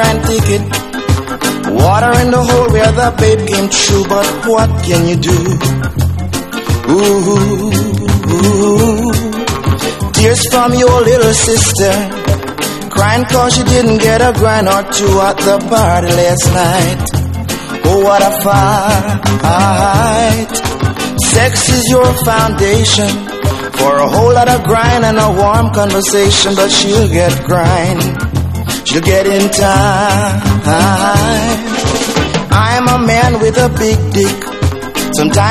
grind ticket. Water in the hole where the babe came true, but what can you do? Ooh, tears from your little sister, crying cause you didn't get a grind or two at the party last night. Oh, what a fight. Sex is your foundation for a whole lot of grind and a warm conversation, but she'll get grind, she'll get in time. I'm a man with a big dick. Sometimes